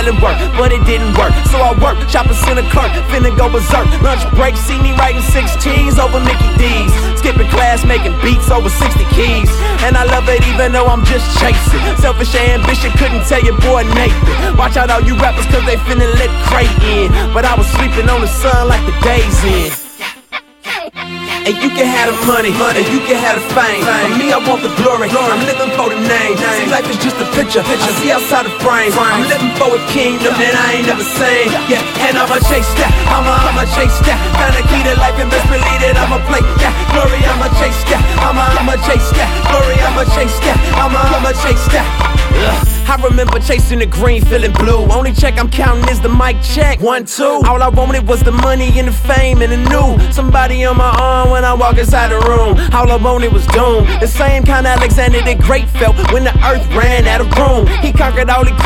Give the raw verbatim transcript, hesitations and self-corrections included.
selling work, but it didn't work. So I worked, shopping center clerk, finna go berserk. Lunch break, see me writing sixteens over Mickey D's. Skipping class, making beats over sixty keys. And I love it even though I'm just chasing. Selfish ambition, couldn't tell your boy Nathan. Watch out all you rappers cause they finna let Cray in. But I was sleeping on the sun like the days in. And you can have the money, money, you can have the fame. For me, I want the glory, I'm living for the name. See, life is just a picture, I see outside the frame. I'm living for a kingdom that I ain't never seen. Yeah, and I'ma chase that, I'ma, I'ma chase that. Kinda key to life and best believe that I'ma play that. Glory, I'ma chase that, I'ma, I'ma chase that. Glory, I'ma chase that, I'ma, I'ma chase that. Ugh. I remember chasing the green, feeling blue. Only check I'm counting is the mic check. One, two. All I wanted was the money and the fame and the new. Somebody on my arm when I walk inside the room. All I wanted was doom. The same kind of Alexander the Great felt when the earth ran out of room. He conquered all the